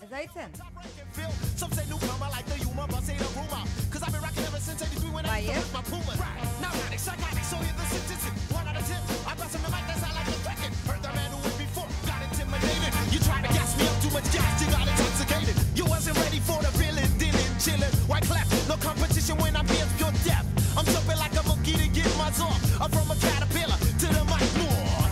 Ez da hitzen? Bai, ez? You try to gas me up too much gas, you got intoxicated. You wasn't ready for the feeling, dealing, chilling. White clef, no competition when I'm here, pure death. I'm jumping like a monkey to get my off. I'm from a caterpillar to the mic north.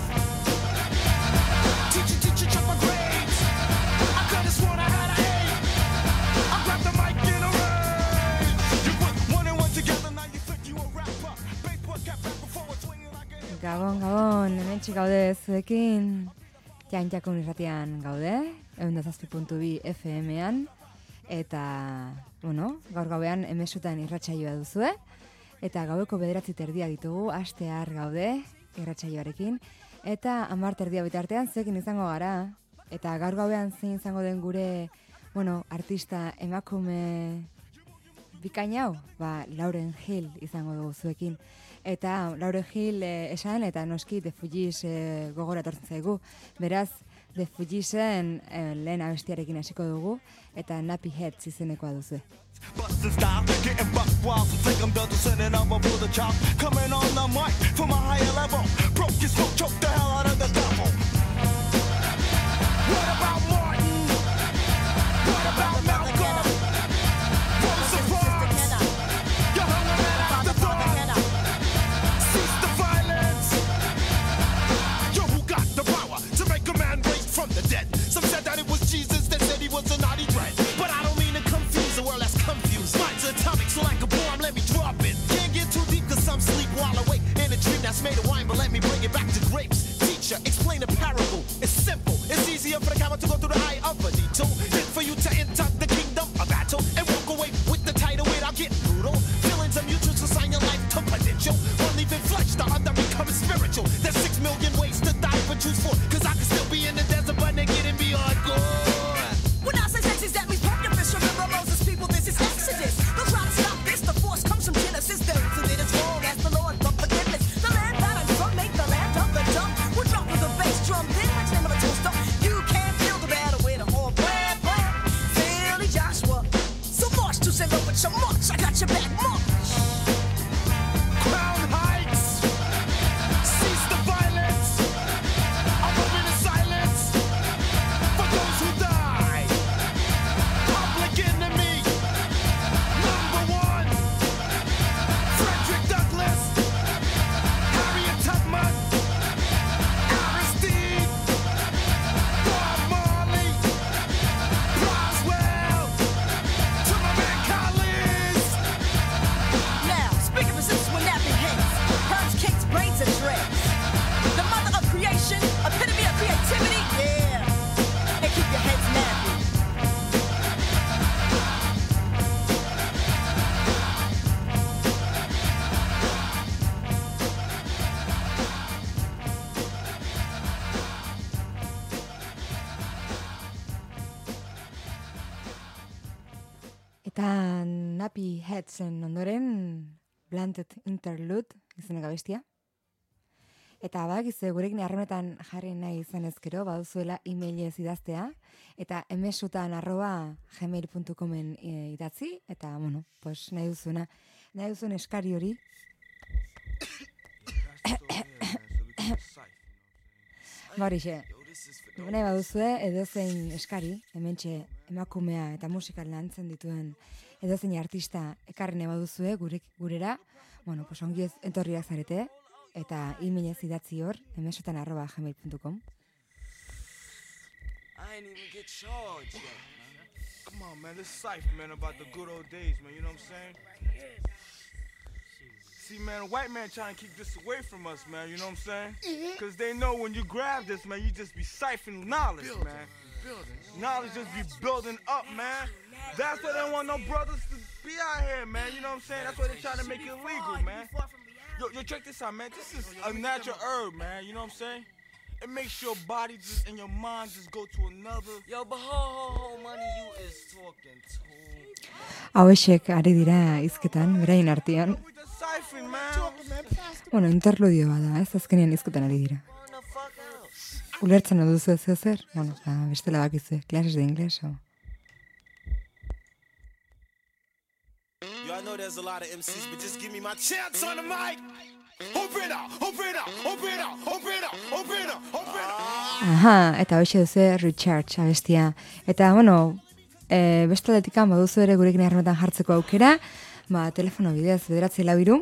Teacher, check my grades. I could've sworn I had an A. I grabbed the mic in a rage. You put one and one together, now you think you a rapper. Baseball cap back before it's swinging like a... Gabon, hementxe gaude zuekin. Jantzakun irratian gaude, 107.2 FM-an, eta, gaur gauean emesutan irratsaioa duzue, eta gaueko 9:30 ditugu, astear gaude irratsaioarekin, eta 10:30 bitartean zekin izango gara, eta gaur gauean zein izango den gure, artista emakume bikain hau, Lauryn Hill izango dugu zuekin. Eta Lauryn Hill esan, eta noski The Fugees gogora etortzen zaigu. Beraz, The Fugeesen lehen abestiarekin hasiko dugu, eta Nappy Heads izenekoa duzu. Bustin' style, getting buck wild, so think I'm done sending I'm a bullet chop. Coming on the mic from a higher level. Broke your smoke, choke the hell out of the devil. What about Martin? What about Malcolm? What a surprise! You're hungry man after thought. Cease the violence. Yo, who got the power to make a man raise from the dead? Some said that it was Jesus, they said he was a naughty dread. But I don't mean to confuse the world that's confused. Mine's atomic, so like a bomb, let me drop it. Can't get too deep cause I'm sleep while awake in a dream that's made of wine, but let me bring it back to grapes. Teacher, explain a parable. It's simple. It's easier for the camel to go through the eye of a needle than for you to enter the kingdom of battle and walk away with the title without getting brutal. Feelings are mutual, so sign your life to potential. One leaving flesh, the other becoming spiritual. There's 6 million ways to die, but choose 4. Cause I can still be in the desert, but naked and be hardcore. When I say Texas, that means Pontifex. Remember Moses, people, this is Exodus. Don't try to stop this, the force comes from Genesis. The incident is wrong, ask the Lord for forgiveness. The land that I'm from, make the land of the dumb. We'll drop with the bass drum, then which name of a toaster. You can't feel the battle with a whole plan. Philly Joshua. So march to St. Louis, so march, I got your back, march. Crown Heights. Cease the violence. I'm moving in silence. For those who die. Public enemy. Number 1. Frederick Douglass. Harriet Tubman. Aristide. Bob Marley. Roswell. To my man Collins. Now, speaking of resistance with nappy heads. Herbs, cakes, brains, and dreads. The mother of creation. Epitome of creativity. Yeah. And keep your heads nappy. Eta Nappy Headsen ondoren Blunted Interlude izeneko abestia. Eta badakizu gurekin harremanetan jarri nahi izan ezkero, baduzuela emailez idaztea, eta emesutan@gmail.comen idatzi, eta, nahi duzun eskari hori. Horixe, nahi baduzue edozein eskari, hementxe emakumea eta musikal lantzen dituen edozein artista ekarri nahi baduzue gurera, ongi etorriak zarete, eta emailez idatzi hor, emesutan@gmail.com. I ain't even get charged yet, man. Come on, man. This cipher, man, about the good old days, man. You know what I'm saying? See, man, a white man trying to keep this away from us, man. You know what I'm saying? Because they know when you grab this, man, you just be siphoning knowledge, man. Knowledge just be building up, man. That's why they don't want no brothers to be out here, man. You know what I'm saying? That's why they're trying to make it illegal, man. Yo, check this out, man. This is a natural herb, man. You know what I'm saying? It makes your body just and your mind just go to another. Yo, but ho, money, you is talking too. Hauexek ari dira hizketan, beraien artean. Interludio bada, ez azkenean hizketan ari dira. Ulertzen duzu ez zer? Bestela bakizu, klases de ingleso. know there's a lot of MCs, but just give me my chance on the mic. Open up, open up, open up, open up, open up, open up. Aha, eta hoxe duzu Recharge abestia. Eta, bueno, beste aldetikan baduzu ere gurekin harremetan jartzeko aukera, telefono bidez, 943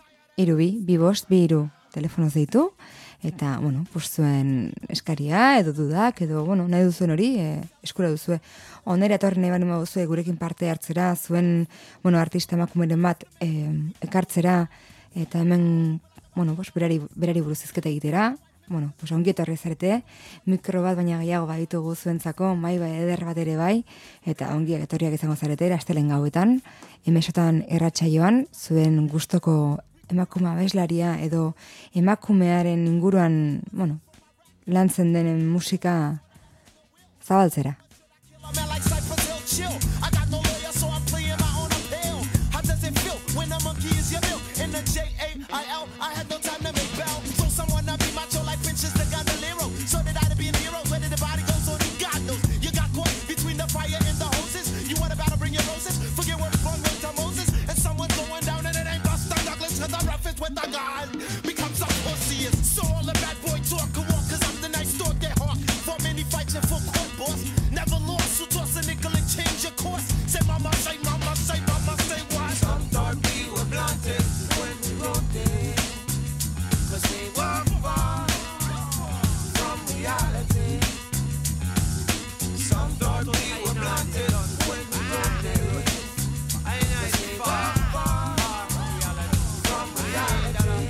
222 telefonoz deitu, eta, bueno, zuen eskaria, edo dudak, edo, bueno, nahi duzuen hori, eskura duzue. Onera etorri nahi bani baduzue gurekin parte hartzera, zuen, bueno, artista emakumeren bat ekartzera, eta hemen, bueno, berari buruz izketa egitera, bueno, ongi etorri zarete, mikro bat baina gehiago baditugu zuentzako, mai bai eder bat ere bai, eta ongi etorriak izango zarete, astelen gauetan, emesotan erratsaioan, zuen gustoko emakume abeslaria edo emakumearen inguruan, bueno, lantzen denen musika zabaltzera. Becomes a pussy, so all the bad boy talk and walk, cause I'm the nice dog that hawk. For many fights and for court boss, never lost, so toss a nickel and change your course. Say mama, say mama, say mama, say what? Some thought we were blunted when we wrote it, cause we were far from reality. Some thought we were blunted when we wrote it, cause we were far from reality.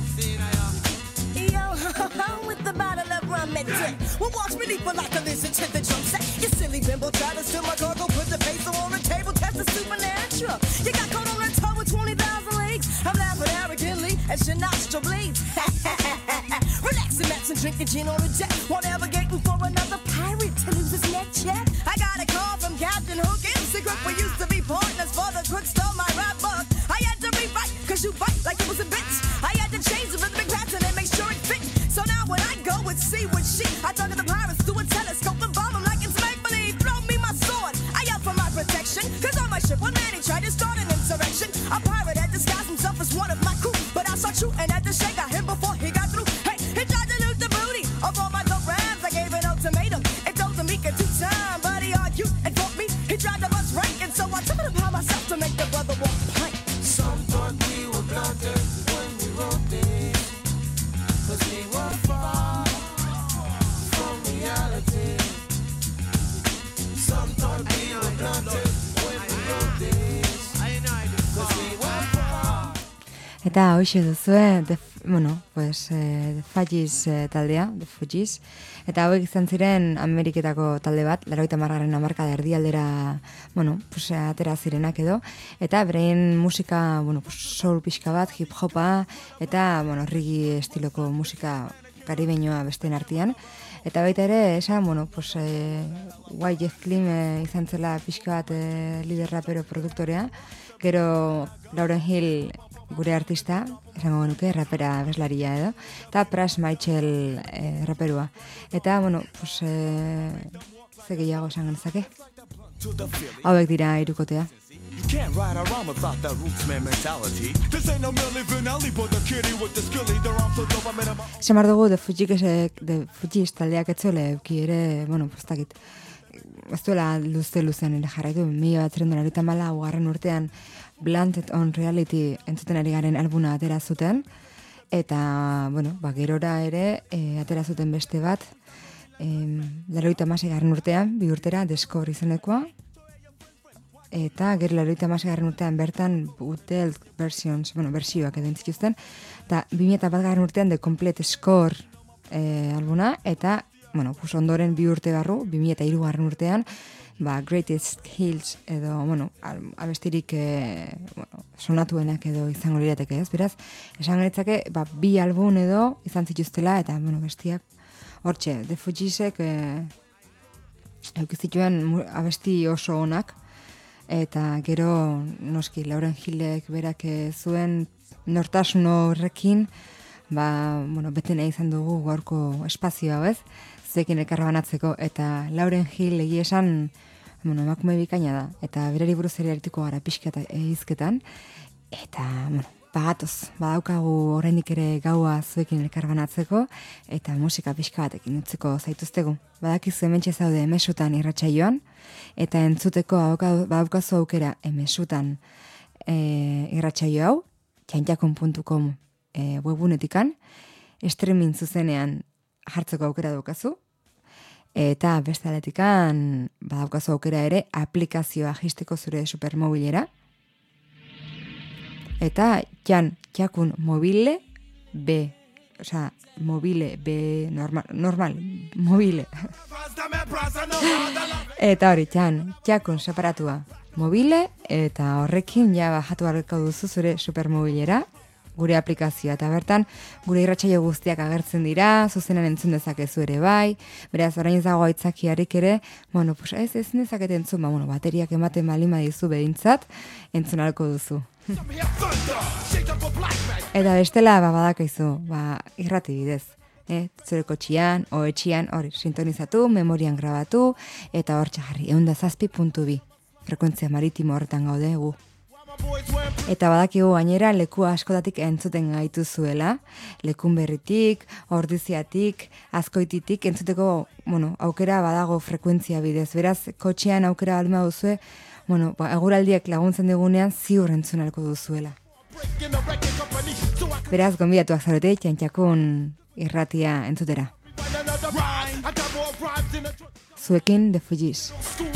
With the bottle of rum and dip, we'll watch me leap like a lizard to the drum set. You silly bimbo, try to steal my cargo, put the peso on the table, test the supernatural. You got caught on the toe with 20,000 leagues. I'm laughing arrogantly as your nostril bleeds. Relaxing, maxing, drinking gin on the jet, while navigating for another pirate to lose his neck check. I got a call from Captain Hook in secret. We used to be partners for the crook stole my rap book. I had to rewrite, cause you bite like it was a bitch. I had to change the rhythmic pattern and make sure it fit. So now when I go and see what she, I talk to the pirates through a telescope and bomb them like it's make-believe. Throw me my sword, I yell for my protection. Cause on my ship, one man he tried to start an insurrection. A pirate had disguised himself as one of my crew, but I saw true and had to shake out him before he got through. Hey, he tried to loot the booty of all my dope rams. I gave an ultimatum and told him he could do time, but he argued and fought me. He tried to bust rank, and so I took it upon myself to make the brother walk plank. Some thought we were blunted when we wrote this, cause we were far from reality. Some thought we were blunted when we wrote this, cause we were far. Eta hoxe duzue, The Fugees taldea, The Fugees. Eta hauek izan ziren Ameriketako talde bat, 80garren hamarkada erdialdera, atera zirenak edo. Eta beraien musika, soul pixka bat, hip-hopa, eta, reggae estiloko musika karibeñoa besteen artean. Eta baita ere, esan, Jeff Klim izan zela pixka bat lider rapero produktorea. Gero Lauryn Hill gure artista, esango genuke, rapera abeslaria edo, eta Pras Michael raperua. Eta, ze gehiago esan genezake? Hauek dira hirukotea. You can't ride around without that rootsman mentality. This ain't no Milli Vanilli, but the kitty with the skilly, the arms so dope, I made a... Esan dugu, The Fugees taldeak etzuele, euki ere, postakit, ez duela luzean ere jarraitu, 1994 urtean Blunted on Reality entzuten ari garen albuna atera zuten, eta, gerora ere atera zuten beste bat, 96 urtean, 2 urtera, The Score izenekoa, eta gero 96 urtean bertan Bootleg versions, bersioak edo entzituzten, eta 2001 urtean The Complete Score albuna, eta ondoren 2 urte barru, 2003 urtean, Greatest Hits edo, abestirik sonatuenak edo izango lirateke ez, beraz, esan gaitzake, 2 album edo izan zituztela, eta, bestiak, hortxe, The Fugeesek eukizituen abesti oso onak, eta gero, noski, Lauryn Hillek berak zuen nortasun horrekin, bete nahi izan dugu gaurko espazio hau ez, zekin elkarra banatzeko, eta Lauryn Hill egia esan emakume bikaina da, eta berari buruz ere arituko gara pixka eta hizketan, eta, bagatoz, badaukagu oraindik ere gaua zuekin elkarbanatzeko, eta musika pixka batekin utziko zaituztegu. Badakizu hementxe zaude emesutan irratsaioan, eta entzuteko badaukazu aukera emesutan irratsaio hau, txantxakun.com webunetikan, streaming zuzenean jartzeko aukera daukazu, eta beste aletikan badaukazu aukera ere aplikazioa jisteko zure supermobilera, eta txakun mobile B, mobile B normal, mobile. Eta hori, txakun separatua mobile, eta horrekin ja bajatu harreko duzu zure supermobilera, gure aplikazioa, eta bertan gure irratsaio guztiak agertzen dira, zuzenan entzun dezakezu ere bai, beraz orain ez dago aitzakiarik ere, ez dezaket entzun, bateriak ematen balima dizu bedintzat, entzun ahalko duzu. Eta bestela, badakaizu, irrati bidez, zure kotxian, etxian, hori, sintonizatu, memorian grabatu, eta hor txajarri, 107.2, frekuentzia maritimo horretan gaude gu. Eta badakigu gainera leku askotatik entzuten gaituzuela, lekun berritik, ordiziatik, azkoititik, entzuteko, aukera badago frekuentzia bidez. Beraz, kotxean aukera balima duzue, eguraldiak laguntzen digunean ziur entzun alko duzuela. Beraz, gonbidatuak zarete, txantxakun irratia entzutera. Zuekin The Fugees.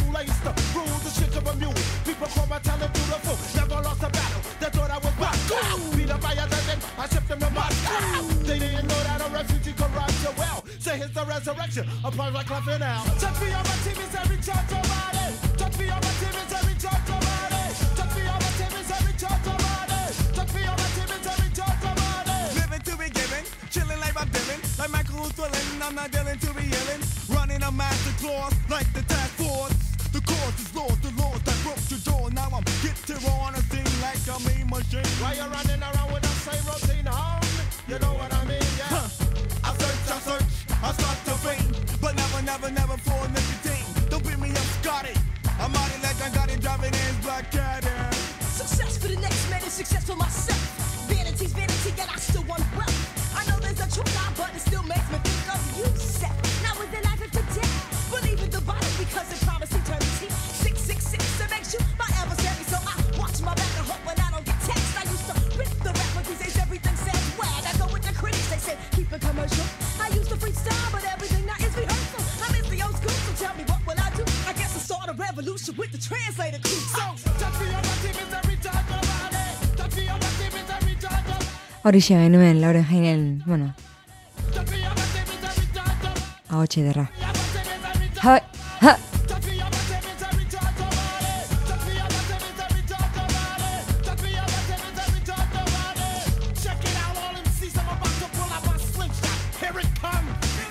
They didn't know that a refugee could rise so well. So here's the resurrection, a part like clapping out. Touch me on my team is every church about it. Touch me on my team is every church about it. Touch me on my team is every church about it. Touch me on my team is every church about it. Living to be given, chilling like I'm dealing, like Michael who's thrilling. I'm not dealing to be yelling, running a master clause like the task force. The cause is lost, the laws that broke the door. Now I'm get to on a thing like a mean machine. Why you running around with the same routine, home? You know what I mean, yeah. I search, I start to faint, but never for nicotine. Don't beat me up, Scotty. I'm out of legend, got it driving in his black cat. Success for the next man is success for myself. Vanity's vanity, yet I still want wealth. I know there's a true lie, but it still makes me think of you, Seth. Not with the life of today, believe in the Bible because it promised eternity. 666, it makes you my adversary, so I watch my back and hope when I don't get text. I used to rip the rap, but these days everything sounds whack. I go with the critics, they say keep it commercial. I used to freestyle, but everything now is rehearsal. I miss the old school, so tell me what will I do? I guess I start a revolution with the translator crew. So, touch me on my team is every time about it. Touch me on my team is every time about it. Horixe genuen, Lauren Jainen, Touch me on my team is every time about it. ahotxe derra. Ha! Ha! Touch me on my team is every time about it. Touch me on my team is every time about it. Touch me on my team is every time about it. Check it out, all MCs, I'm about to pull out my slingshot. Here it comes.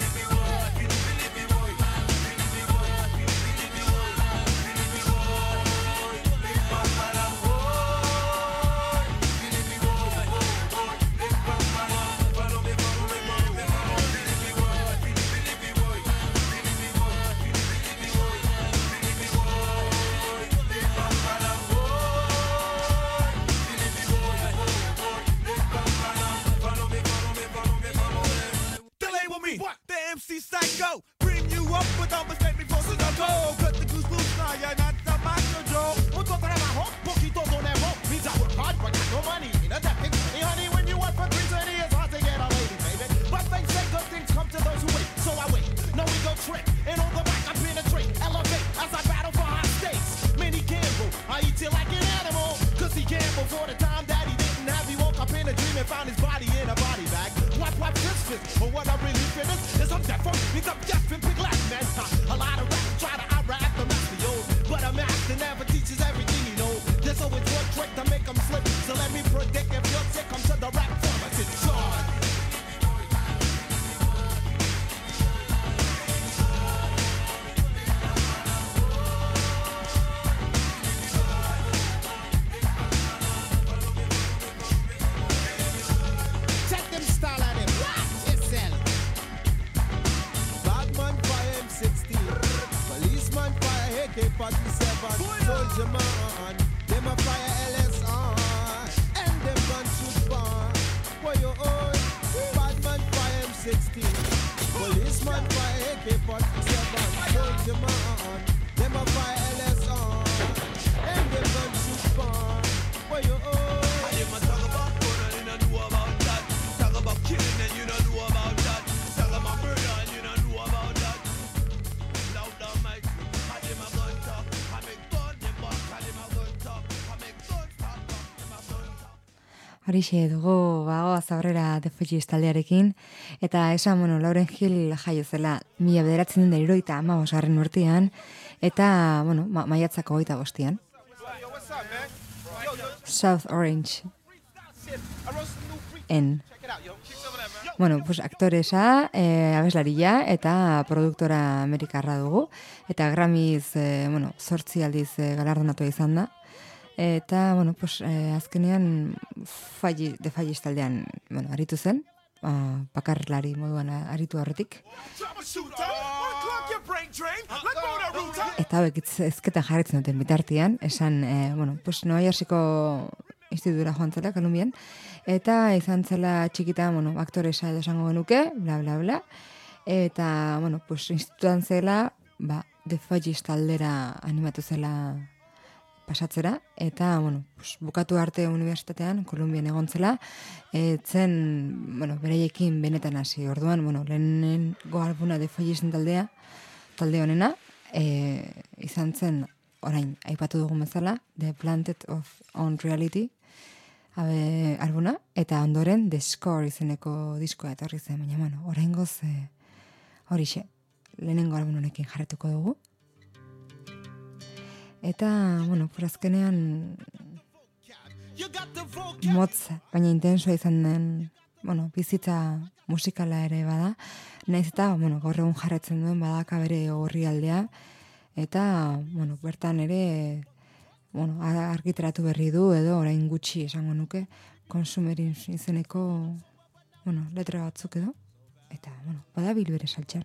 The MC Psycho, bring you up, but don't mistake me for some go. Cut the goose loose, now you're not the master Joe. Un contra abajo, poquito no never. Means I work hard, but got no money in a depth. Hey honey, when you work for 320, it's hard to get a lady, baby. But they say good things come to those who wait, so I wait. No ego trip, and on the back I penetrate, elevate as I battle for high stakes. Many gamble, I eat you like an animal. Cause he gambled for the time that he didn't have. He woke up in a dream and found his body in a body bag. Wipe this fist, but what I really feel is I'm deaf, means I'm deaf and big like man. A lot of rap try to out-rap the master, but a master never teaches everything you know. There's always one trick to make them slip, so let me predict if you're sick, come to the rap pharmacist, John. Check them style at it. It's L. AK-47, soldier man. Them a fire LSR, and them gun shoot bar. Boy, you old, bad man fire M16. Policeman fire AK-47, soldier man. Them a fire LSR, and them gun shoot bar. Boy, you old. I hear my talk about fun and you don't know about that. Talk about killing and you don't know about that. Talk about murder and you don't know about that. Loud down my crew, I hear my gun talk. I make fun, them back, I hear my gun talk. I make fun, stop, them my gun talk. Horixe dugu bagoaz aurrera The Fugees taldearekin, eta esan, Lauryn Hill jaio zela 1975 urtean, eta, maiatzako 25an. South Orange en. Pues aktoresa, abeslaria eta produktora amerikarra dugu, eta Grammys, 8 aldiz galardonatua izan da. Eta, pues, azkenean The Fugees taldean, aritu zen, bakarlari moduan aritu horretik. Eta hauek ezketan jarritzen duten bitartean, esan, pues, Nueva Yorkeko institutura joan zela, Kolumbian, eta izan zela txikita, aktoresa edo esango genuke, bla, bla, bla, eta, pues, institutuan zela, The Fugees taldera animatu zela pasatzera, eta, pues, bukatu arte unibertsitatean, Kolumbian egon zela, zen, bereiekin benetan hasi. Orduan, lehenengo albuna The Fugeesen talde honena, izan zen, orain, aipatu dugun bezala, The Planted of On Reality, albuna, eta ondoren The Score izeneko diskoa etorri zen, baina, oraingoz, horixe, lehenengo albun honekin jarretuko dugu. Eta, azkenean motz, baina intensoa izan den, bizitza musikala ere bada, nahiz eta, gaur egun jarretzen duen badaka bere orrialdea, eta, bertan ere, argitaratu berri du, edo orain gutxi esango nuke, Consumerin izeneko, letra batzuk edo, eta, badabil bere saltxan.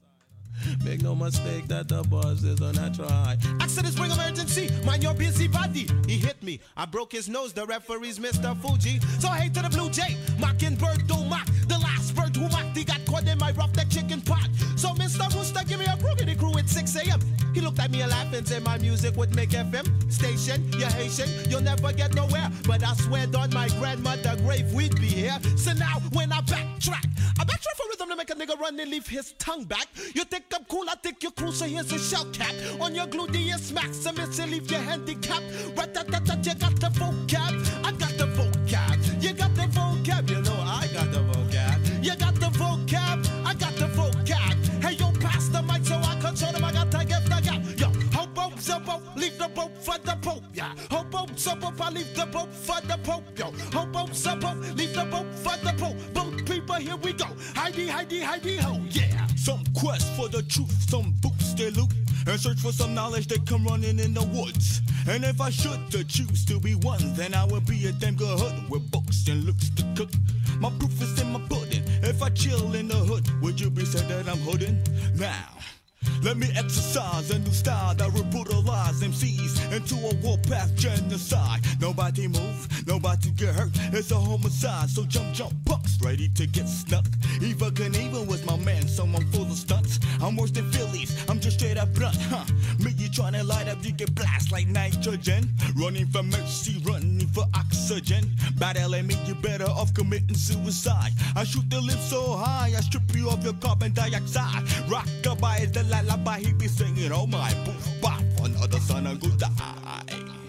Make no mistake that the buzz is on a try. Accident spring emergency, mind your busy body. He hit me, I broke his nose, the referee's Mr. Fuji. So hey to the Blue Jay, Mockingbird don't mock. The last bird who mocked, he got caught in my rough that chicken pot. So Mr. Rooster, give me a brookity crew at 6 a.m. He looked at me and laughed and said my music would make FM station. You're Haitian, you'll never get nowhere. But I swear on my grandmother grave we'd be here. So now when I backtrack for rhythm to make a nigga run and leave his tongue back. You think I'm cool, I think you're cool, so here's a shell cap. On your gluteus maximus and leave your handicapped. Rat-tat-tat-tat, you got the vocab, I got the vocab. You got the vocab, you know I got the vocab. You got the vocab, I got the vocab. Hey yo, pass the mic so I control them, I got to give the gap. Yo, hobo, zobo, leave the boat for the Pope, yeah. Hobo, zobo, I leave the boat for the Pope, yo. Hobo, zobo, leave the boat for the Pope. Boat people, here we go. Heidi, Heidi, Heidi, ho, yeah. Some quest for the truth, some books they loot, and search for some knowledge they come running in the woods. And if I should to choose to be one, then I would be a damn good hood with books and looks to cook. My proof is in my pudding. If I chill in the hood, would you be said that I'm hooding? Now, let me exercise a new style that will brutalize MCs into a warpath genocide. Nobody move, nobody get hurt. It's a homicide, so jump, bucks ready to get snuck. Eva Knievel was my man, so I'm full of stunts. I'm worse than Phillies, I'm just straight up blunt, huh? Me, you tryna light up, you get blast like nitrogen. Running for mercy, running for oxygen. Battling me, you better off committing suicide. I shoot the lips so high, I strip you of your carbon dioxide. Rockabye is the lullaby he be singing, oh my, poof, bop, another son of good die.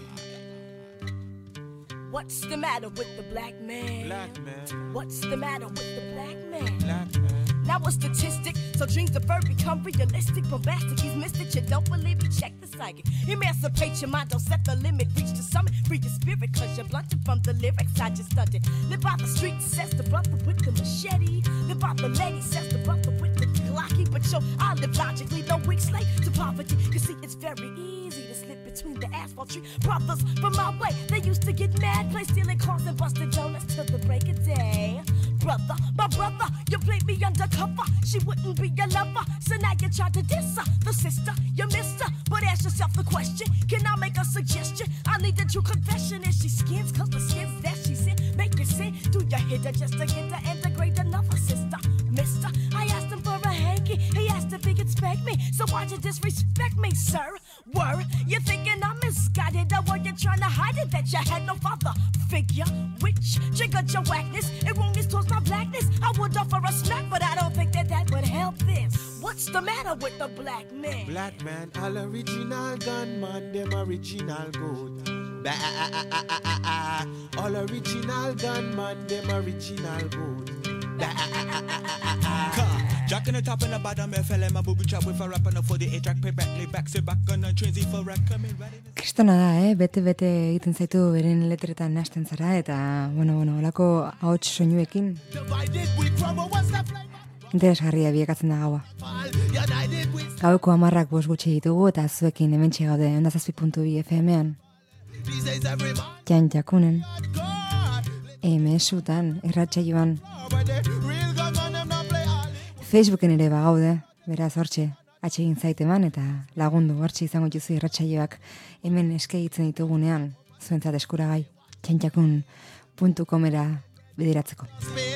What's the matter with the black man? Black man, What's the matter with the black man? black man. Now a statistic, so dreams deferred become realistic. Bombastic, he's mystic, you don't believe me, check the psychic. Emancipate your mind, don't set the limit. Reach the summit, free your spirit, cause you're blunted from the lyrics I just stunted. Live by the streets, says the brother with the machete. Live by the lady, says the brother with the Glocky. But yo, I live logically, no weak slave to poverty. You see, it's very easy to slip between the asphalt tree. Brothers from my way, they used to get mad, play stealing cars and busting donuts till the break of day. brother. My brother, you played me undercover. She wouldn't be your lover, so now you tried to diss her. The sister, you missed her. But ask yourself the question, can I make a suggestion? I need a true confession. Is she skins? Cause the skins that she's in make you sin. Do you hit her just to get her and degrade another sister? Mister, I asked him for a hanky. He asked if he could spank me. So why'd you disrespect me, sir? Word, you thinking I'm misguided, or were you trying to hide it that you had no father figure? Which triggered your whackness? It wrong is towards my blackness. I would offer a smack, but I don't think that would help this. What's the matter with the black man? Black man, all original gunman, them original good. All original gunman, them original good. Jack in the top and the bottom, FLM, my booby trap with a rap and a 48-track payback, lay back, sit back on a train, for rack, coming right in. Kristona da, bete-bete egiten zaitu beren letretan nahasten zara, eta, bueno, olako ahots soinuekin interesgarria biekatzen da gaua. Gaueko 10:05 gutxi ditugu, eta zuekin hementxe gaude, 107.2 FM-ean. Jan Jakunen, MS-utan, irratsaioan. Facebooken ere bagaude, beraz hortxe, atsegin zaiteman eta lagundu hortxe izango duzu irratsaioak hemen eskegitzen ditugunean, zuentzat eskuragai, janjakun.comera bideratzeko.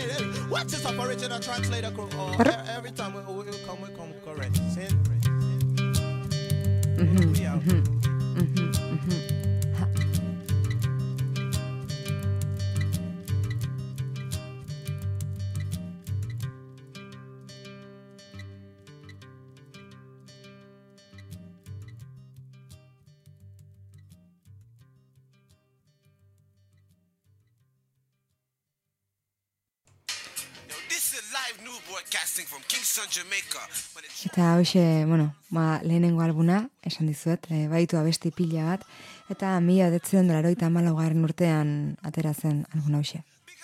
From Kingston, Jamaica. Eta hoxe, lehenengo albuna, esan dizuet, baditu abesti pila bat, eta 1994 urtean atera zen albuna hoxe.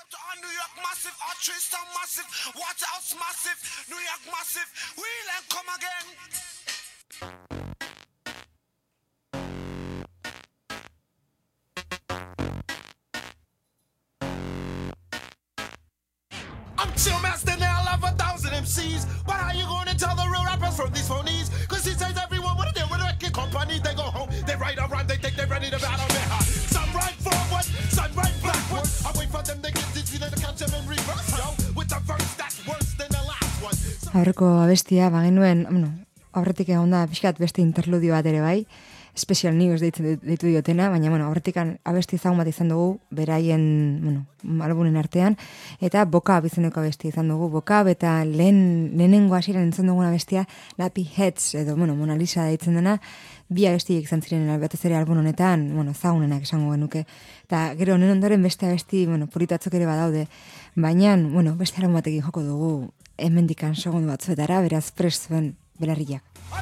Chill master now, I love 1,000 MCs. But how you gonna tell the real rappers from these phonies? Cause he says everyone what they do with a record company. They go home, they write a rhyme, they think they're ready to battle me. Some right forward, some right backward. I wait for them to get dizzy, then to catch them in reverse, yo. With the verse that's worse than the last one. Aurreko abestia, bagenuen, aurretik egon da pixkat beste interludio bat ere bai, Special News deitu diotena, baina, horretik abesti ezagun bat izan dugu, beraien, albunen artean, eta Bokab izeneko abesti izan dugu. Bokab eta lehenengo hasieran entzun dugun abestia, Lappy Heads, edo, Mona Lisa deitzen dena, bi abestiek izan ziren, batez ere albun honetan, ezagunenak esango genuke. Eta gero honen ondoren beste abesti, puritatzok ere badaude, baina, beste albun batekin joko dugu, hemendikan segundu batzuetara, beraz prest zuen belarriak.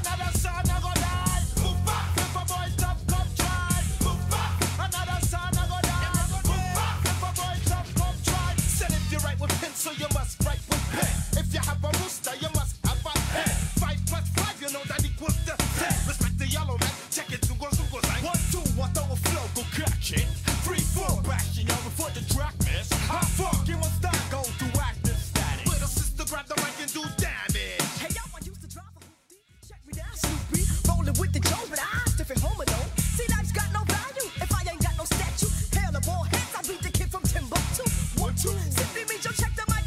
So you must write with pen. If you have a rooster, you must have a pen. 5 plus 5, you know that equals the 10. Respect the yellow man, check it, zungo, 1, 2, I throw a flow, go catch it. 3, 4, bashing you before the track miss. How far, you must start, go to active static. Little sister, grab the mic and do damage. Hey, yo, I used to drive a hoopty. Check me down, Snoopy. Rolling with the Jones, but I'm different home alone. See, life's got no value if I ain't got no statue. Hail the ball heads, I beat the kid from Timbuktu. 1, 2, simply means you check the mic.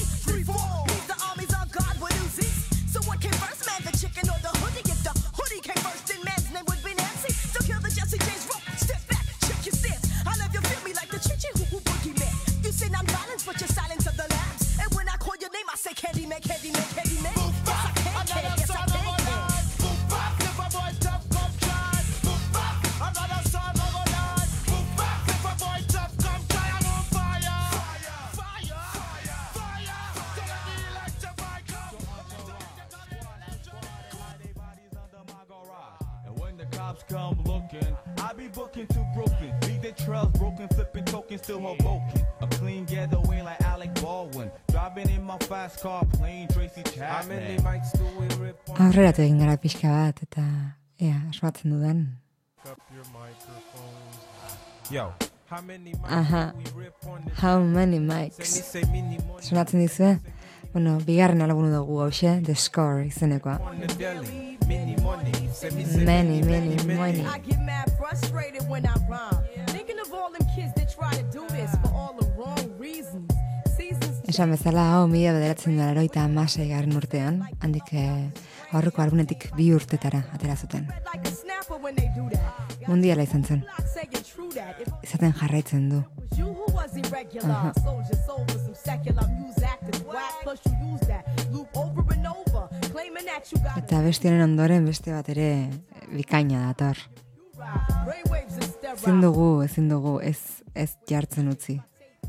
Come looking, I be booking too broken. Leave the trails broken, flipping tokens, still Hoboken. A clean getaway like Alec Baldwin. Driving in my fast car, playing Tracy Chapman. Aurreratu egin gara pixka bat, eta asmatzen dudan. Yo, Aha, how many mics? Sonatzen dizue? Bueno, bigarren albunu dugu hause, The Score izenekoa. Many. I get mad frustrated when I rhyme. Thinking of all them kids that try to do this for all the wrong reasons. Esan bezala, hau 1986 urtean, handik aurreko albunetik 2 urtetara atera zuten. Mundiala izan zen. Izaten jarraitzen du. Eta beste honen ondoren beste bat ere bikaina dator. Ezin dugu, ez jartzen utzi.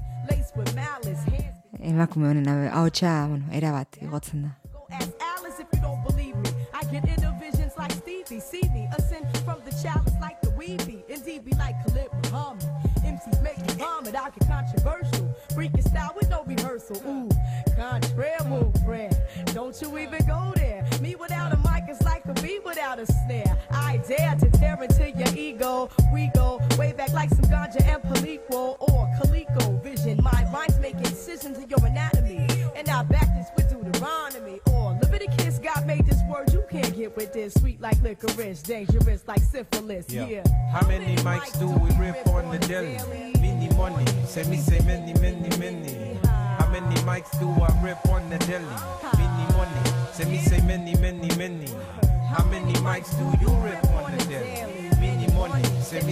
Emakume honen ahotsa, era bat igotzen da. I get controversial, freaking style with no rehearsal. Ooh, contraire move, friend. Don't you even go there. Me without a mic is like a bee without a snare. I dare to tear into your ego. We go way back like some ganja and Palico or Calico vision. My mind's making incisions in your anatomy, and I back this with Deuteronomy or Leviticus. God made this word, you can't get with this. Sweet like licorice, dangerous like syphilis. Yeah. How many mics do we rip on the daily? Money, say many. How many mics do I rip on the daily? Many money, say many. How many mics do you rip on the daily? Many money, say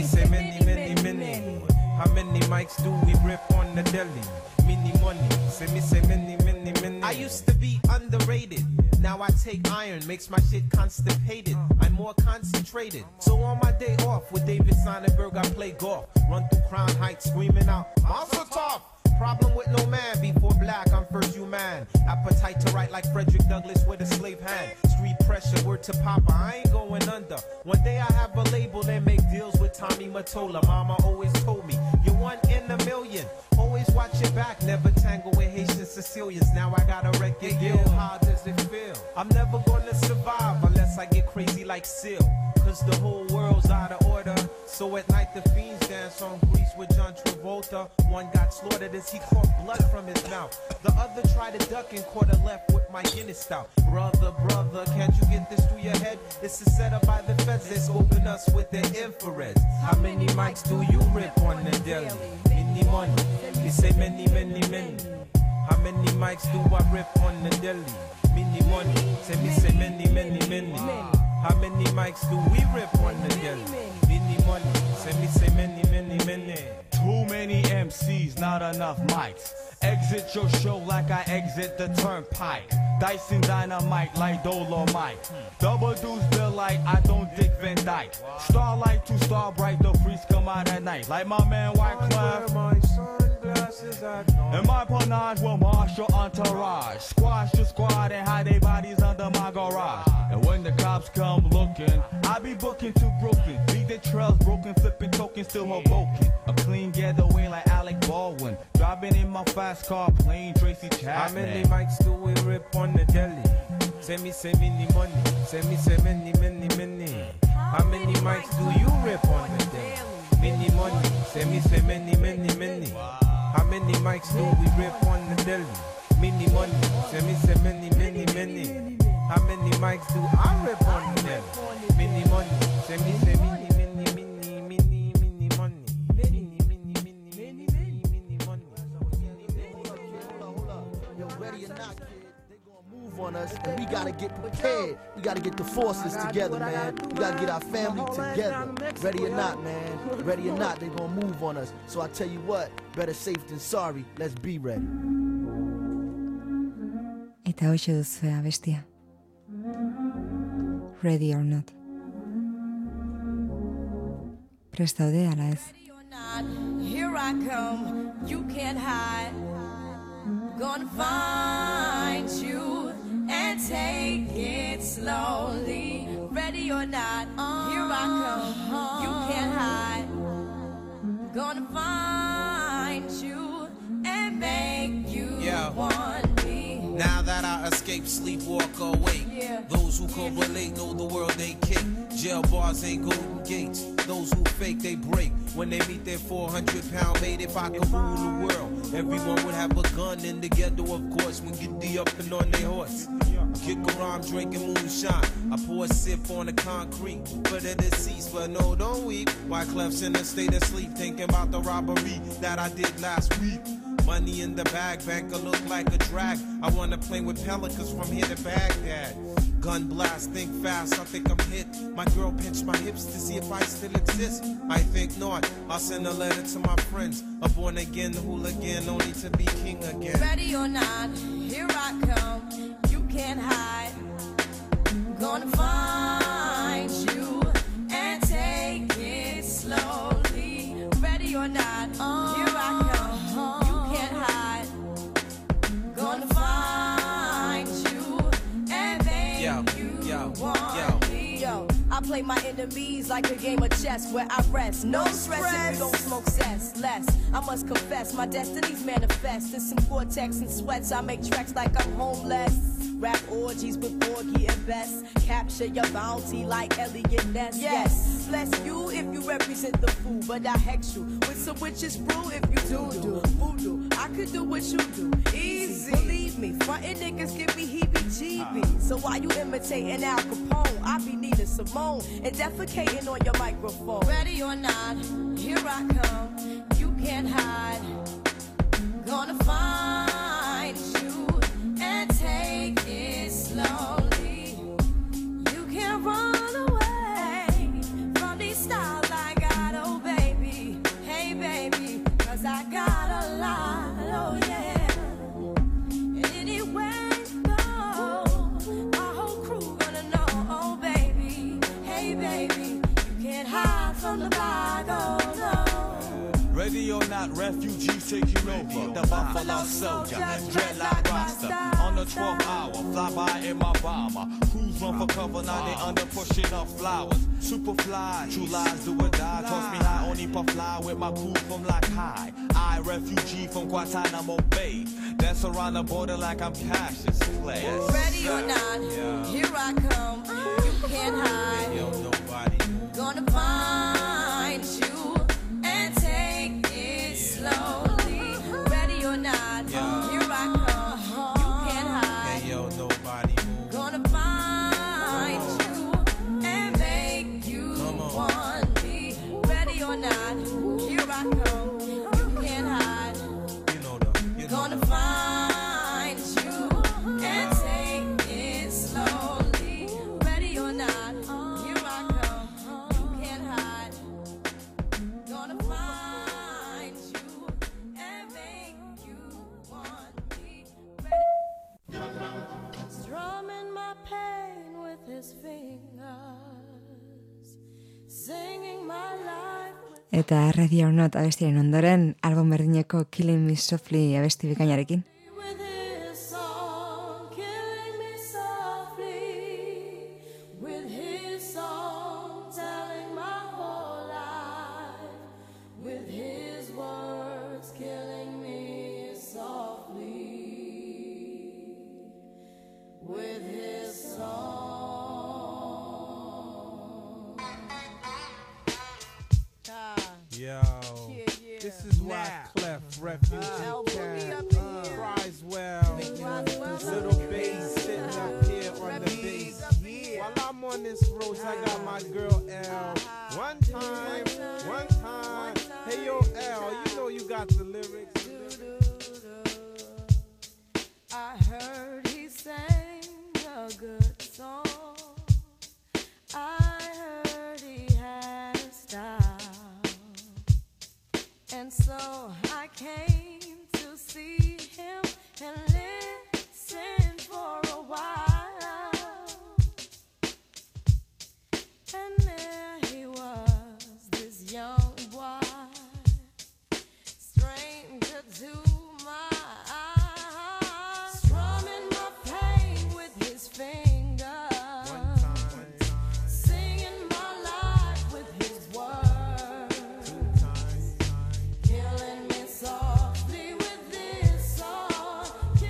many. How many mics do we rip on the daily? Many money, say many. I used to be underrated. Now I take iron, makes my shit constipated. I'm more concentrated. So on my day off with David Sonnenberg, I play golf. Run through Crown Heights screaming out, Monster Tough! Problem with no man, before black, I'm first human. Appetite to write like Frederick Douglass with a slave hand. Street pressure, word to Papa, I ain't going under. One day I have a label and make deals with Tommy Mottola. Mama always told me, you're 1 in a million. Always watch your back, never tangle with Haitian Sicilians. Now I got a record deal, how does it feel? I'm never gonna survive unless I get crazy like Seal. Cause the whole world's out of order. So at night the fiends dance on Grease with John Travolta. One got slaughtered as he caught blood from his mouth. The other tried to duck and caught a left with my Guinness stout. Brother, can't you get this through your head? This is set up by the feds, they scoping us with their infrareds. How many mics do you rip on the daily? Many money, they say many. How many mics do I rip on the daily? Many money, say many. How many mics do we rip on the daily? Many money, say many. Too many MCs, not enough mics. Exit your show like I exit the turnpike. Dyson Dynamite like Dolomite. Double deuce Bill like I don't dig Van Dyke. Starlight to star bright, the freaks come out at night. Like my man Wyclef. And my panache will marshal entourage. Squash the squad and hide their bodies under my garage. And when the cops come looking, I be booking to Brooklyn. Leave the trails broken, flipping tokens, still Hoboken. A clean getaway like Alec Baldwin. Driving in my fast car, playing Tracy Chapman. How many mics do we rip on the daily? Say many money. Say many. How many mics do you rip on the daily? Many money. Say many. How many mics do we rip on the daily? Many money. Say many. How many mics do I rip on the daily? Many money. Say many money. Ready or not, kid, they gonna move on us, and we gotta get prepared. We gotta get the forces together, man. We gotta get our family together. Ready or not, man. Ready or not, they gonna move on us. So I tell you what, better safe than sorry. Let's be ready. Eta hoxe duzue abestia. Ready or not. Prest daude ala ez? Here I come, you can't hide. Gonna find you and take it slowly. Ready or not, here I come, you can't hide. Gonna find you and make you want me. Now that I escape, sleep, walk, or wake. Those who correlate know the world ain't kick. Jail bars ain't golden gates. Those who fake, they break. When they meet their 400-pound mate, if I could rule the world, everyone would have a gun in the ghetto, of course, when get the up and on their horse. Kick around drinking moonshine. I pour a sip on the concrete for the deceased, but no, don't weep. Why Clef's in a state of sleep, thinking about the robbery that I did last week. Money in the bag, banker look like a drag. I wanna play with pelicans from here to Baghdad. Gun blast, think fast, I think I'm hit. My girl pinched my hips to see if I still exist. I think not, I'll send a letter to my friends. A born again hooligan, only to be king again. Ready or not, here I come. You can't hide. Gonna find you and take it slowly. Ready or not, here I come. You can't hide. Gonna find you and make you want me. Yo, I play my enemies like a game of chess where I rest. No stress if you don't smoke cess. Less, I must confess, my destinies manifest. In some cortex and sweats, I make tracks like I'm homeless. Rap orgies with Borgie and Best. Capture your bounty like Elliot Ness. Yes, bless you if you represent the fool, but I hex you with some witches brew if you do voodoo. I could do what you do, easy. Believe me, frontin' niggas give me heebie-jeebies. So why you imitating Al Capone? I be Nina Simone and defecating on your microphone. Ready or not, here I come. You can't hide. Gonna find you and take it slowly. You can't run away from these styles I got, oh baby. Hey baby, 'cause I got a lot, oh yeah. And anywhere you go, my whole crew gonna know, oh baby. Hey baby, you can't hide from the bag, oh no. Ready or not, refugees taking over. The Buffalo Soldier, dreadlock roster. On the 12th hour, fly by in my bomber. Crews run for cover, now they under pushing up flowers. Super fly, true lies do or die. Toss me high, only puff fly with my crew from like high. I, refugee from Guantanamo Bay. Dance around the border like I'm Cassius Clay. Ready or not, here I come. You can't hide. Yo, nobody. Gonna find you and take it slowly. Ready or not, here I come. You can't hide. Hey, yo, nobody move. Gonna find you and make you want me. Ready or not, here I come. You can't hide. Gonna find you and take it slowly. Ready or not, here I come. You can't hide. Gonna find you and make you want me. Strumming my pain with his fingers, singing my life. Eta Ready or Not abestiaren ondoren, album berdineko Killing Me Softly abesti bikainarekin. With his song, killing me softly. With his song, telling my whole life. With his words, killing me softly. With his song. Yo, this is why Clef Refugee cries well. Little bass sitting up here on the bass. While I'm on this road, I got my girl L. One time. Hey yo L, you know you got the lyrics. I heard he sang a good song. I heard he had a style. And so I came to see him and listen for a while. And there he was, this young boy, stranger to my eyes, strumming my pain with his fingers, singing my life with his words, killing me softly with this song.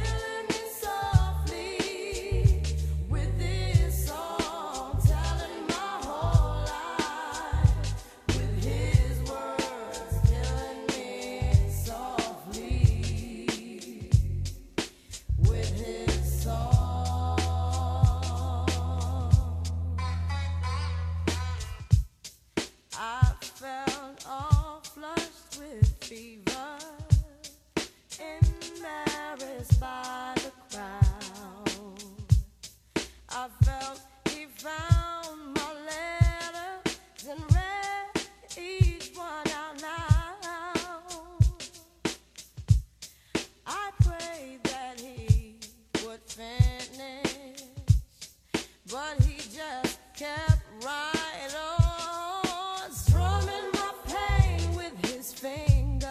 fever, embarrassed by the crowd. I felt he found my letters and read each one out loud. I prayed that he would finish, but he just kept right on, strumming my pain with his fingers,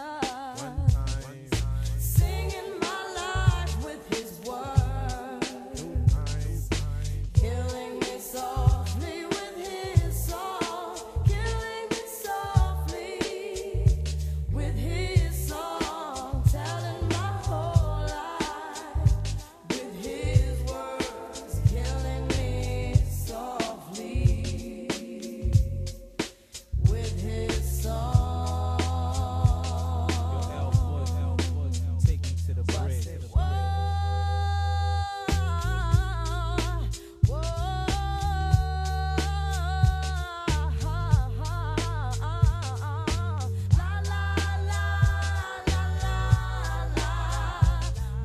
singing my life with his words, killing me softly with his song, killing me softly with his song, telling my whole life with his words, killing me softly with his song. Take me to the bridge. Whoa, whoa, la la la la la la,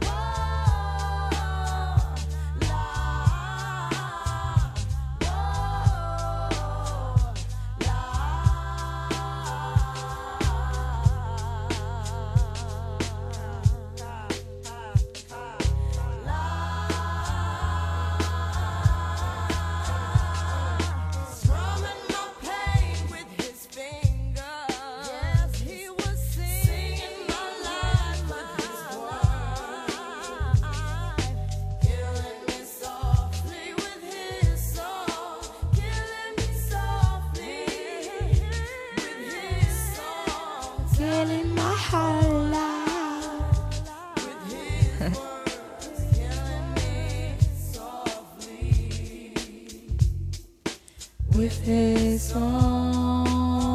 strumming my pain with his fingers. Yes, he was singing my life with his words, killing me softly with his song, killing me softly with his song, Killing my whole life. with his words, killing me softly. With his song.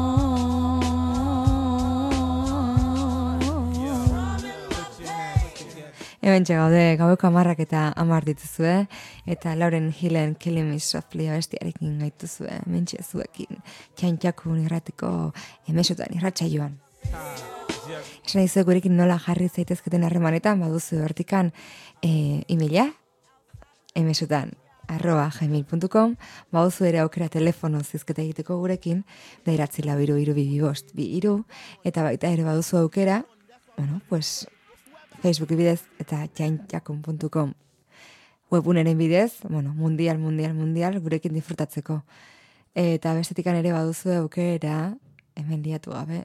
Hementxe gaude, gaueko 10 eta 10 dituzue, eta Lauryn Hillen Killing Me Softly abestiarekin gaituzue, hementxe zuekin, Txantxakun irratiko emesotan irratsaioan. Esan dizu gurekin nola jarri zaitezketen harremanetan, baduzu hortikan emaila, emesotan @gmail.com, baduzu ere aukera telefono zizketa egiteko gurekin, 9442222, eta baita ere baduzu aukera, bueno, pues, Facebook bidez eta txantxakun.com webuneren bidez, bueno, mundial gurekin disfrutatzeko. Eta bestetikan ere baduzu aukera, hemen liatu gabe,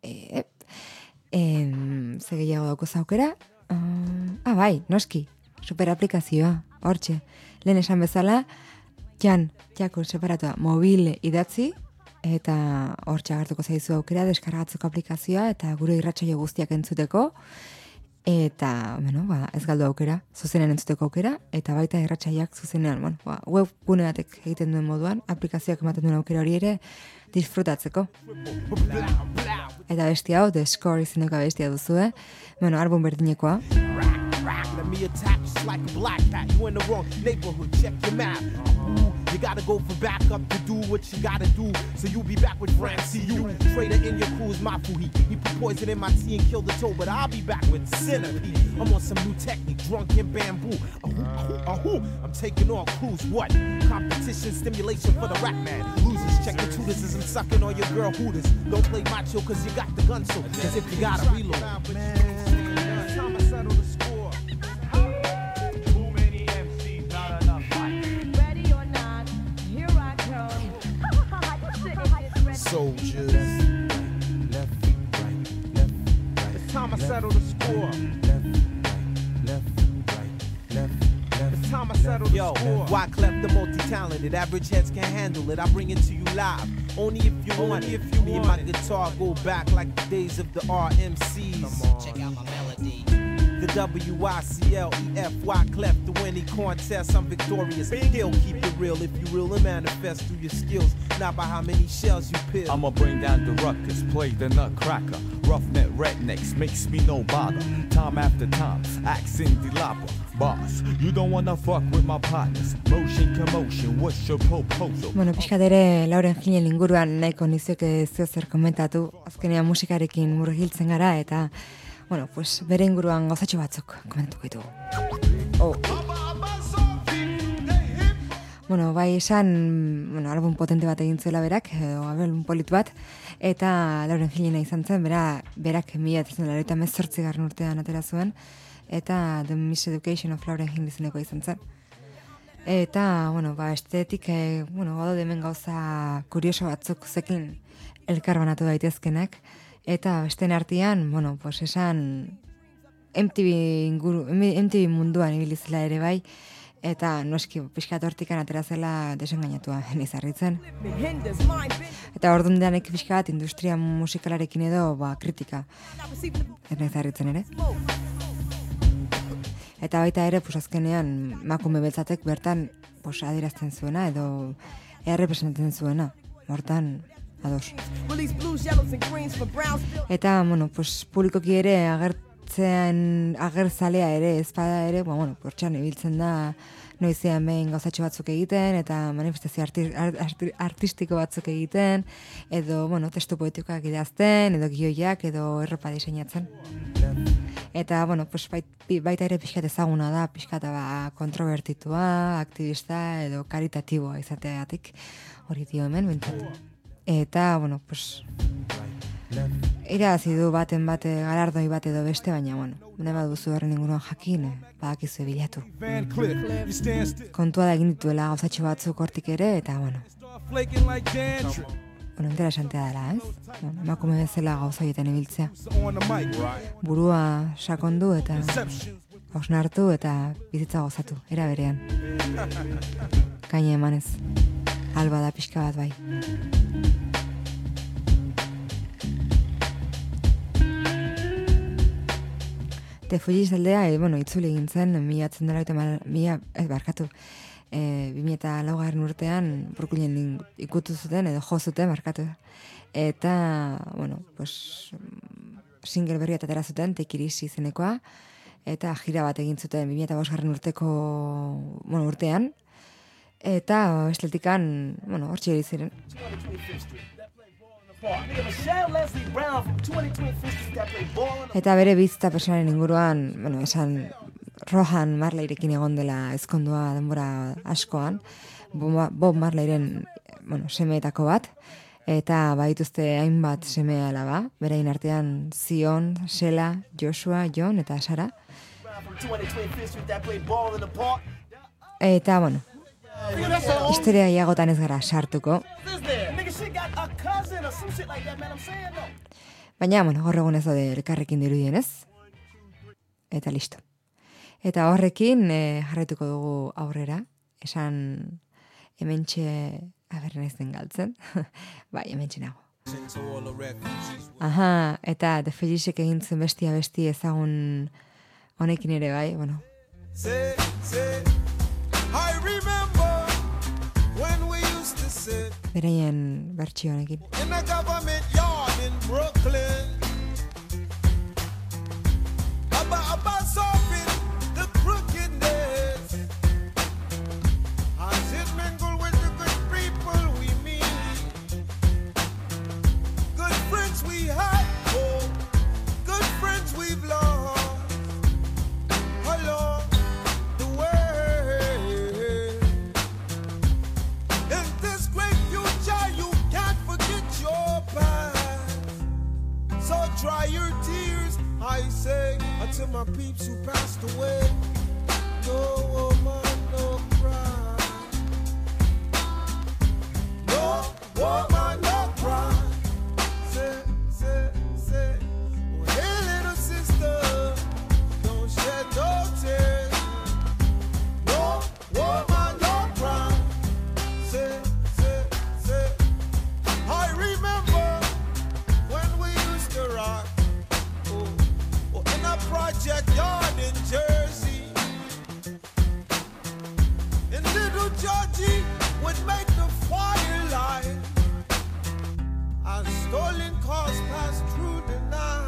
ze gehiago daukuz aukera, bai, noski, super aplikazioa, hortxe, lehen esan bezala, txakun separatua mobile idatzi, eta hortxe agertuko zaizu aukera, deskargatzeko aplikazioa, eta gure irratsaio guztiak entzuteko, eta, bueno, ez galdu aukera, zuzenean entzuteko aukera, eta baita irratsaiak zuzenean, bueno, web gune batek egiten duen moduan, aplikazioak ematen duen aukera hori ere disfrutatzeko. Eta bestia hau, The Score izeneko bestia duzue, bueno, album berdinekoa. Let me attack just like a black cat. You in the wrong neighborhood, check your map. Ooh, you gotta go from back up to do what you gotta do. So you'll be back with Francie. You traitor in your crew's Mafuhi. He put poison in my tea and killed the toe, but I'll be back with Centipede. I'm on some new technique, drunk in bamboo. I'm taking on crews. What? Competition stimulation for the rap man. Losers, check the tutors as I'm sucking on your girl hooters. Don't play macho cause you got the gun so. Cause if you gotta reload. Man, time to settle the score. Soldiers, left, right, it's time I settle the score. Left. It's time I settle the score. Wyclef the multi-talented, average heads can't handle it. I bring it to you live, only if you want it. Me and my guitar go back like the days of the RMCs. Check out my melody. The WICLEF, Wyclef, the winning contest, I'm victorious. He'll keep it real if you real and manifest through your skills, not by how many shells you peel. I'ma bring down the ruckus, play the nutcracker. Roughneck rednecks makes me no bother. Time after time, accent dilapa. Boss, you don't wanna fuck with my partners. Motion commotion, what's your proposal? Bueno, pixkat ere Lauren Hillenen inguruan nahiko nizuke zer komentatu. Azkenean musikarekin murgiltzen gara eta bueno, pues bere inguruan gauzatxo batzuk komentatuko ditugu. Oh. Bueno, bai esan, bueno, album potente bat egin zuela berak, album polit bat, eta Lauren Hillena izan zen, berak 1988 urtean atera zuen, eta The Miseducation of Lauren Hill izeneko izan zen. Eta, bueno, estetik, gaude hemen gauza kurioso batzuk zekin elkarbanatu daitezkenak, eta besteen artean, bueno, pues esan MTV munduan ibilizela ere bai, eta noski pixkat hortikan atera zela desengainatua nizarritzen. Eta ordundanek pixkat industria musikalarekin edo kritika nizarritzen ere. Eta baita ere, azkenean makume beltzatek bertan adierazten zuena edo errepresentatzen zuena. Hortan, ados. Eta, publikoki ere agertzalea ere, ezpada ere, portxan ibiltzen da noizean behin gauzatxo batzuk egiten, eta manifestazio artistiko batzuk egiten, edo, testu poetikoak idazten, edo gioiak, edo erropa diseinatzen. Eta, baita ere pixkat ezaguna da, pixkat kontrovertitua, aktivista, edo karitatiboa izateatik, hori dio hemen, bintzat. Eta, irabazi du baten bate, galardoi bat edo beste, baina, nahi baduzu horren inguruan jakin, badakizu bilatu. Kontua da egin dituela gauzatxo batzuk hortik ere, eta, interesantea dela, ez? Emakume bezala gauza egiten ibiltzea. Burua sakondu eta hausnartu eta bizitza gozatu, era berean. Kaina emanez, alba da pixka bat bai. The Fugees aldea, itzuli egin zen, 2004 urtean Brooklynen ikutu zuten, edo jo zuten, markatu. Eta, single berri atera zuten, Take It Easy izenekoa, eta gira bat egin zuten 2005 urtean, eta esteltikan, hortxe eri ziren. Eta bere bizta personaren inguruan, esan Rohan Marleyrekin egon dela ezkondua denbora askoan, Bob Marleyren semeetako bat, eta badituzte hainbat seme alaba, berain artean Zion, Sheila, Joshua, John eta Sara. Eta, historia iagotan ez gara sartuko. Baina, gaur egun ez daude elkarrekin dirudien ez? Eta listo. Eta horrekin jarraituko dugu aurrera. Esan hementxe, naiz den galtzen. Bai, hementxe nago. Aha, eta The Fugeesek egin zen besti ezagun honekin ere bai, beraien bertsio honekin. In a government yard in Brooklyn, about solving the crookedness, as it mingle with the good people we meet, good friends we had, good friends we've lost along the way. In this great future you can't forget your past, so dry your tears, I say, until my peeps who passed away. No woman, no cry. No woman, no cry. Say, oh, hey little sister, don't shed no tears. No woman, no cry. Say, I remember when we used to rock in a project yard in Jersey. And little Georgie would make the fire light as stolen cars passed through the night.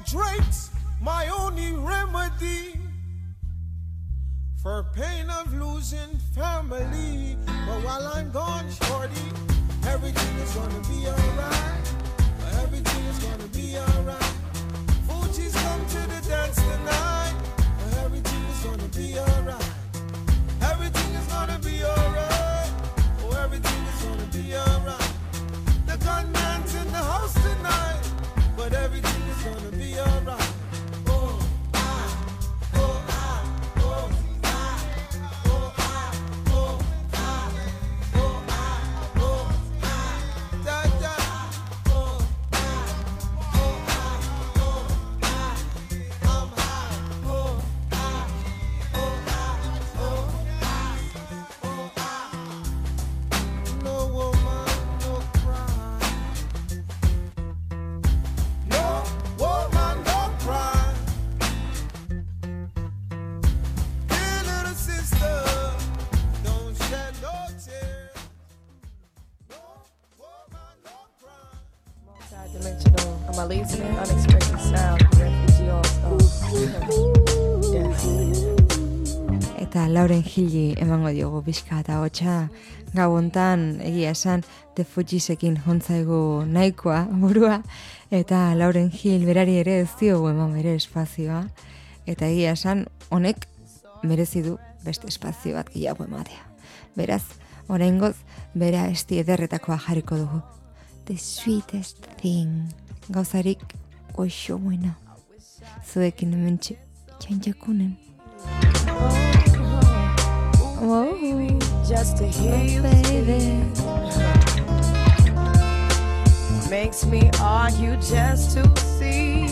Drake's my only remedy for pain of losing family. But while I'm gone, shorty, everything is gonna be alright. Everything is gonna be alright. Fuji's come to the dance tonight. Everything is gonna be alright. Everything is gonna be alright. Oh, everything is gonna be alright. The gunman's in the house tonight, but everything is gonna be alright. Oh, ah, oh, ah, oh, ah, oh, ah, oh, ah, oh, ah, oh, ah, da, da, oh, ah, oh, ah, oh, ah, I'm high, oh, ah, oh, ah, oh, ah, oh, ah. No woman, no cry. No woman, no cry. Dear little sister, don't shed no tears. No woman, no cry. Multi-dimensional, I'm releasing an unexpected sound, refugee all-star. Eta Lauren Hilli emango diogu pixka eta hotxa gabontan egia esan The Fugeesekin jontzaigu nahikoa burua eta Lauren Hill berari ere ez diogu eman bere espazioa eta egia esan honek merezi du beste espazio bat gehiago ematea. Beraz, oraingoz bera esti ederretakoa jarriko dugu. The sweetest thing. Gauzarik oixo buena. Zuekin hementxe txantxakunen. Oh, Just to hear you baby. makes me argue just to see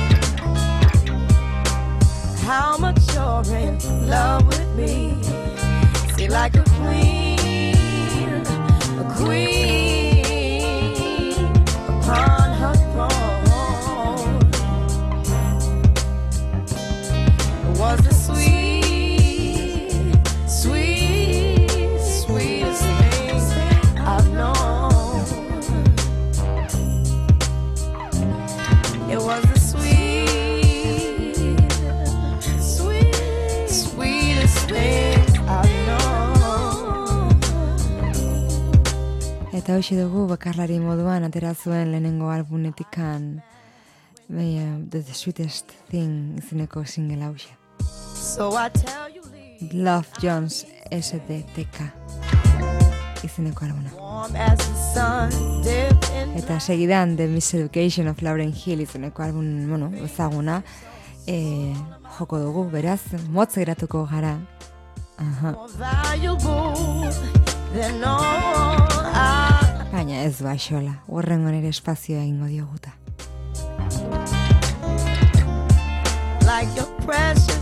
how much you're in love with me. See, like a queen upon her throne. It was the sweetest thing I've known. It was the sweetest thing I've known. Eta hoxe dugu bakarlari moduan atera zuen lehenengo albumetikan The Sweetest Thing izeneko single hauxe. So I tell you, Love Jones SDTK izeneko albuna. warm as the sun dipped in Eta segidan The Miseducation of Lauren Hill izeneko album, ezaguna joko dugu, beraz, motz geratuko gara. Aha. more valuable than all Baina ez baxola, horrengon ere espazioa egingo dioguta. like your precious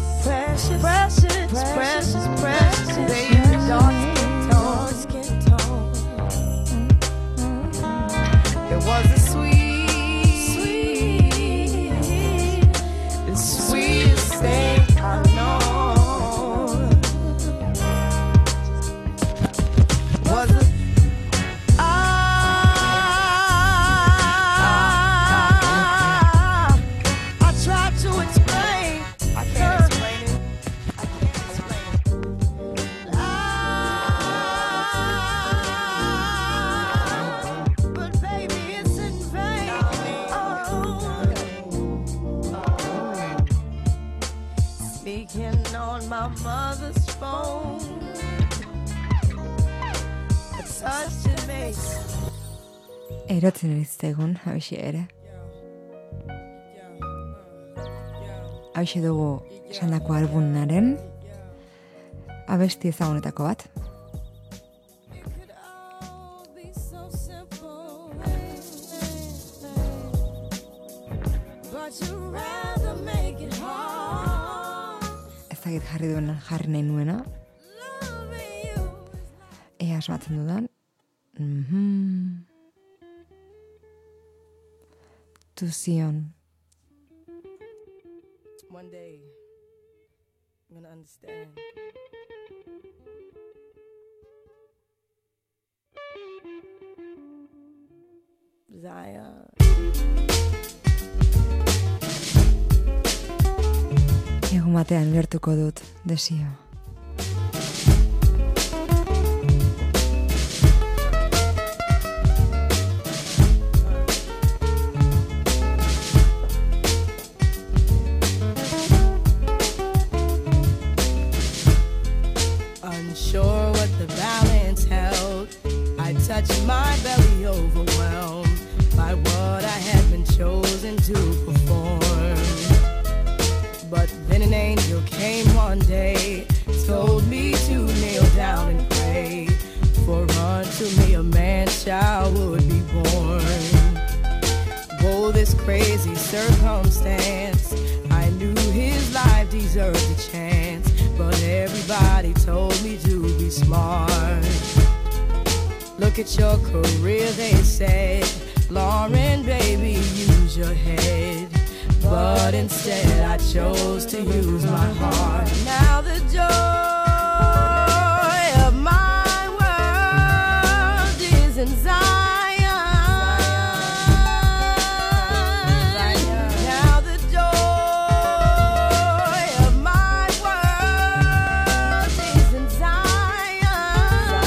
baby, dark skin tone. It was the sweetest thing I know. Was it? I tried to explain. I can't explain it. But baby, it's in vain. Speaking on my mother's phone. Such a mess. Erotzen eriztegun, hauxe ere. Hauxe dugu esandako albumaren abesti ezagunetako bat. Ez dakit jarri duena, jarri nahi nuena. Ea asmatzen dudan. To Zion. One day, I'm gonna understand. Zion. egun batean ulertuko dut desio. Unsure what the balance held, I touched my belly, overwhelmed by what I had been chosen to perform. But then an angel came one day, told me to kneel down and pray, for unto me a man-child would be born. Oh, this crazy circumstance, I knew his life deserved a chance, but everybody told me to be smart. Look at your career, they said, Lauren, baby, use your head. But instead I chose to use my heart. Now the joy of my world is in Zion. Now the joy of my world is in Zion.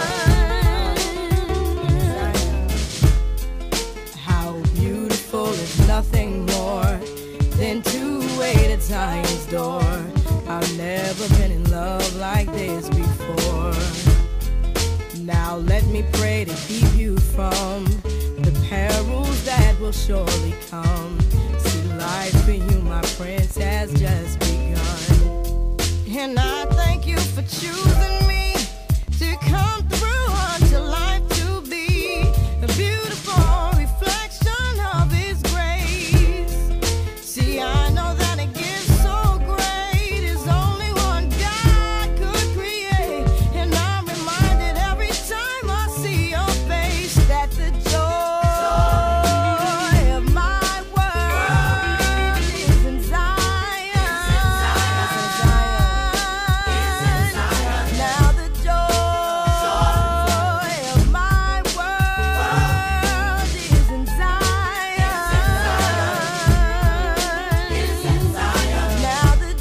How beautiful is nothing more than to wait at Zion's door. I've never been in love like this before. Now let me pray to keep you from the perils that will surely come. See, life for you, my prince, has just begun. And I thank you for choosing me to come through unto life to be a beautiful reflection of his grace. See, I know that a gift so great is only one God could create. And I'm reminded every time I see your face that the joy of my world is in Zion. Now the joy of my world is in Zion. Now the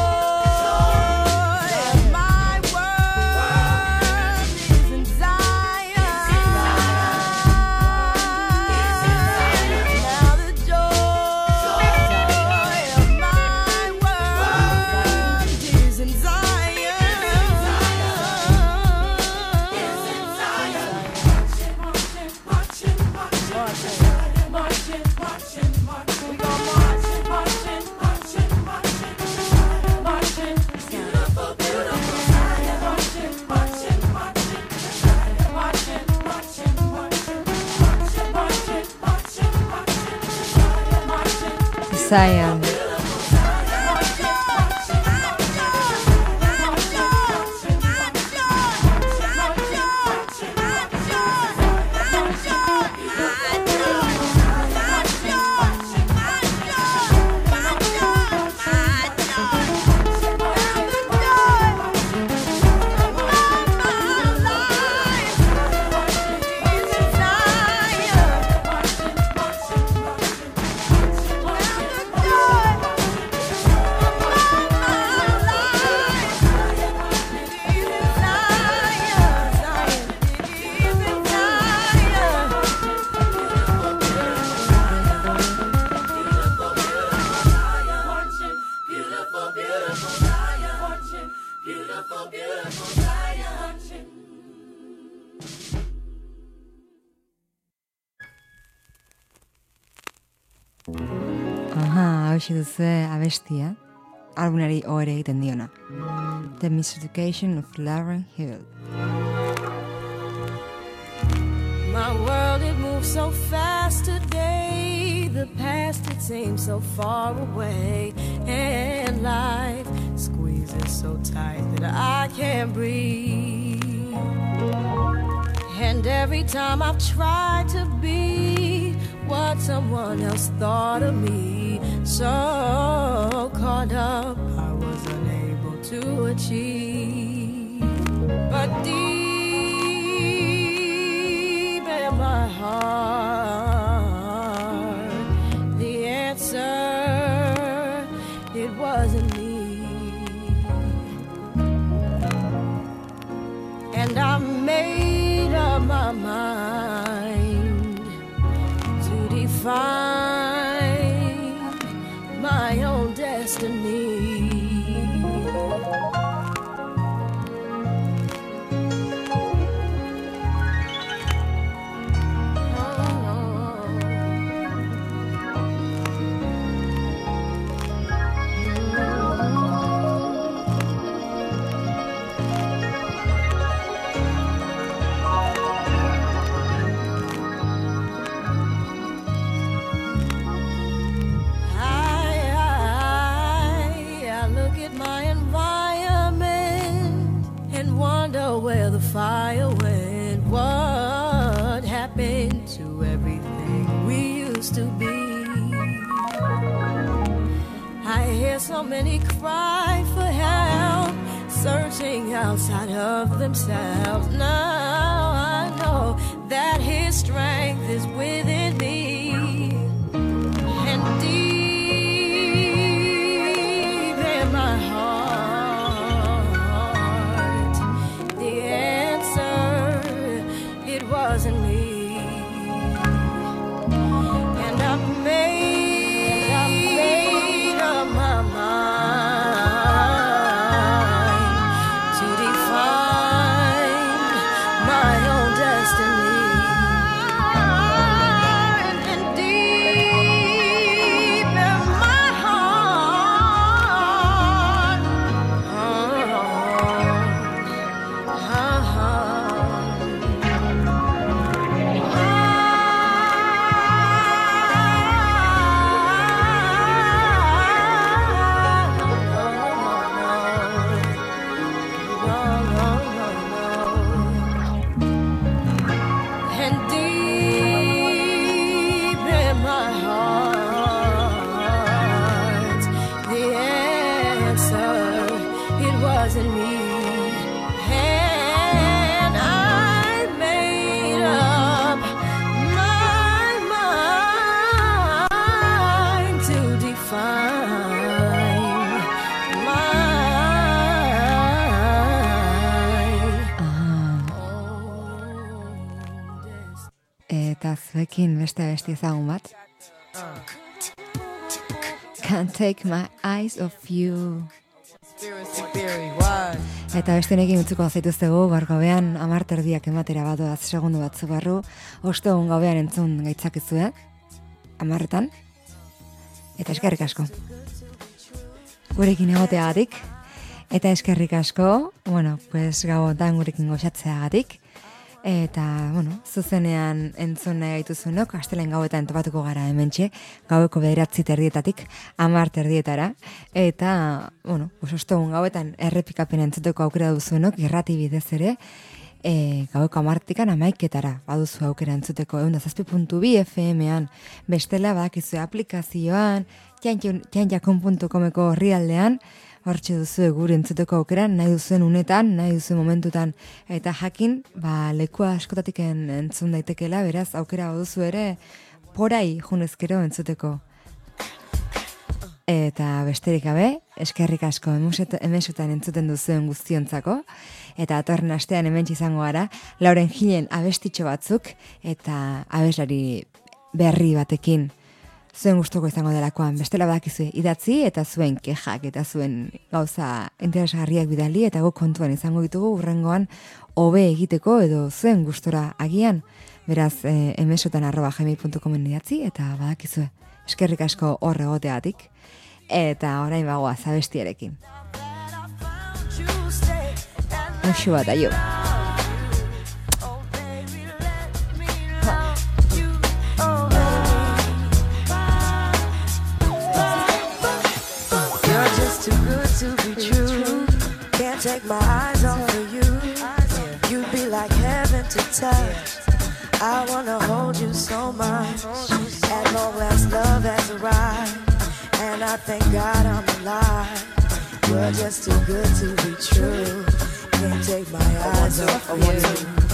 joy of my world is in Zion. Now the joy of my world is in Zion. Aha, hau duzue abestia, albunari ohore egiten diona. The Mystification of Lauryn Hill. My world, it moves so fast today. The past, it seems so far away. And life squeezes so tight that I can't breathe. And every time I've tried to be what someone else thought of me, so caught up I was unable to achieve. But deep in my heart, the answer, it wasn't me. define my own destiny. Where the fire went, what happened to everything we used to be? I hear so many cry for help, searching outside of themselves. Now I know that His strength is within me, and deep in my heart wasn't me, and I made up my mind to define my own destiny, and deep in my heart, wasn't me, and I made up my mind to define my own destiny. Eta zuekin beste abesti ezagun bat. Can't take my eyes off you. Eta bestenekin utzuko zaituztegu gaur gauean 10:30 ematera badoaz segundu batzu barru, ostegun gauean entzun gaitzakezue 10:00 eta eskerrik asko gurekin egoteagatik eta eskerrik asko gauotan gurekin goxatzeagatik eta zuzenean entzun nahi gaituzuenok astelen gauetan topatuko gara hementxe gaueko 9:30 10:30 eta ostegun gauetan errepikapen entzuteko aukera duzuenok irrati bidez ere gaueko 10:00 11:00 baduzu aukera entzuteko 107.2 FM-an bestela badakizue aplikazioan txantxakon.comeko orrialdean hortxe duzu gure entzuteko aukera, nahi duzuen unetan, nahi duzuen momentutan, eta jakin, lekua askotatik entzun daitekela, beraz, aukera baduzu ere, porai junezkero entzuteko. Eta besterik gabe, eskerrik asko emesutan entzuten duzuen guztiontzako, eta atorren astean hementsi izango gara, Lauren Hillen abestitxo batzuk, eta abeslari berri batekin, zuen gustuko izango delakoan, bestela badakizue idatzi eta zuen kexak eta zuen gauza interesgarriak bidali eta guk kontuan izango ditugu urrengoan hobe egiteko edo zuen gustora agian, beraz emesotan@gmail.comen idatzi eta badakizue eskerrik asko hor egoteagatik eta orain bagoaz abestiarekin. Muxu bat aio. Too good to be true. Can't take my eyes off of you. You'd be like heaven to touch. I wanna hold you so much. At long last, love has arrived, and I thank God I'm alive. You're just too good to be true. Can't take my eyes off of you.